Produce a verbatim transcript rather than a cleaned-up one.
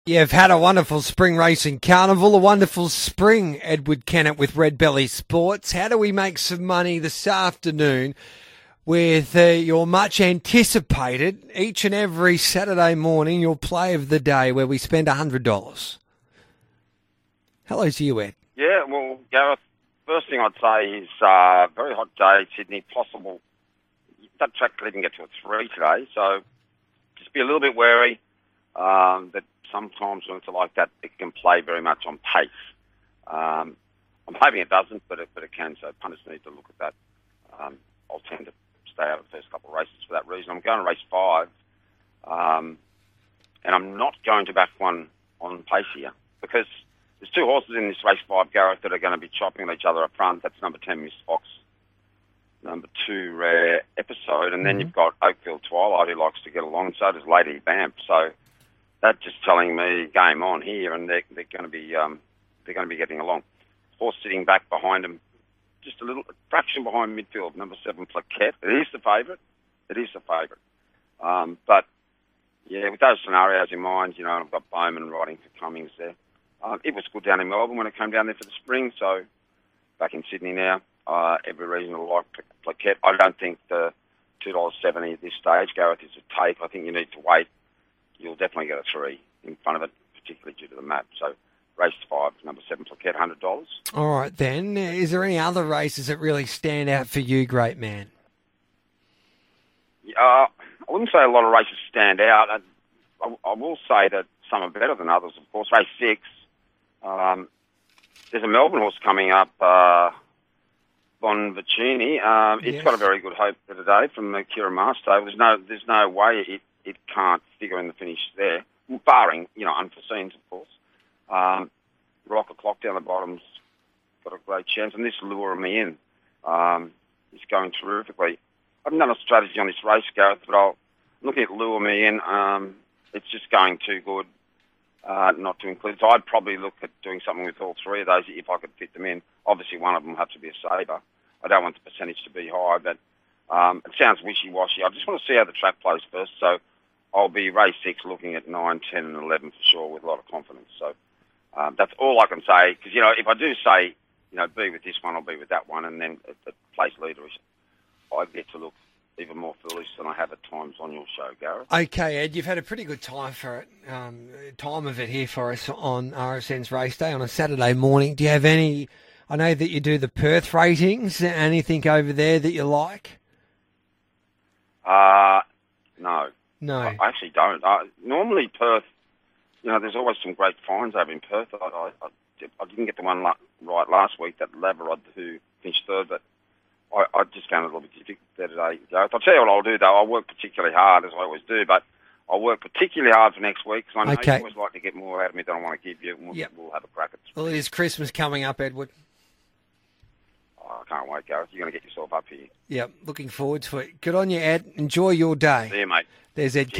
You've had a wonderful spring racing carnival, a wonderful spring, Edward Kennett with Red Belly Sports. How do we make some money this afternoon with uh, your much anticipated, each and every Saturday morning, your play of the day where we spend one hundred dollars? Hello to you, Ed. Yeah, well, Gareth, first thing I'd say is uh, very hot day, Sydney, possible. That track didn't get to a three today, so just be a little bit wary um, that sometimes when it's like that, it can play very much on pace. Um, I'm hoping it doesn't, but it, but it can, so punters need to look at that. Um, I'll tend to stay out of the first couple of races for that reason. I'm going to race five, um, and I'm not going to back one on pace here, because there's two horses in this race five, Gareth, that are going to be chopping at each other up front. That's number ten, Miss Fox, number two, Rare Episode, and then mm-hmm. you've got Oakfield Twilight, who likes to get along, so does Lady Vamp. So that's just telling me game on here, and they're, they're going to be um, they're going to be getting along. Horse sitting back behind them, just a little a fraction behind midfield, number seven, Plaquette. It is the favourite. It is the favourite. Um, but yeah, with those scenarios in mind, you know, I've got Bowman riding for Cummings there. Uh, it was good down in Melbourne when it came down there for the spring, so back in Sydney now, uh, every reason to like Plaquette. I don't think the two dollars seventy at this stage, Gareth, is a take. I think you need to wait. You'll definitely get a three in front of it, particularly due to the map. So race five, number seven, Plaquette, one hundred dollars. All right, then. Is there any other races that really stand out for you, great man? Uh, I wouldn't say a lot of races stand out. I, I, I will say that some are better than others, of course. Race six, um, there's a Melbourne horse coming up, uh, Bonvicini. Um, it's yes. got a very good hope for today from uh, Kira Masto. There's no, there's no way it it can't figure in the finish there, barring, you know, unforeseens, of course. Um, Rocket Clock down the bottom's got a great chance, and this Lure Me In um, is going terrifically. I haven't done a strategy on this race, Gareth, but I'll look at Lure Me In. Um, it's just going too good uh, not to include. So I'd probably look at doing something with all three of those if I could fit them in. Obviously, one of them will have to be a saver. I don't want the percentage to be high, but um, it sounds wishy-washy. I just want to see how the track plays first, so I'll be race six looking at nine, ten and eleven for sure with a lot of confidence. So um, that's all I can say, because, you know, if I do say, you know, be with this one, I'll be with that one, and then at the place leader, I get to look even more foolish than I have at times on your show, Gareth. Okay, Ed, you've had a pretty good time for it, um, time of it here for us on R S N's Race Day on a Saturday morning. Do you have any, I know that you do the Perth ratings, anything over there that you like? Uh, no. No. I actually don't. Uh, normally Perth, you know, there's always some great finds over in Perth. I, I, I, I didn't get the one la- right last week, that Labrod who finished third, but I, I just found it a little bit difficult there today. I'll tell you what I'll do, though. I'll work particularly hard, as I always do, but I'll work particularly hard for next week, because I know okay. you always like to get more out of me than I want to give you, and we'll, yep. we'll have a crack at it. Well, it is Christmas coming up, Edward. Oh, I can't wait, Gareth. You're going to get yourself up here. Yep, looking forward to it. Good on you, Ed. Enjoy your day. See you, mate. There's Ed.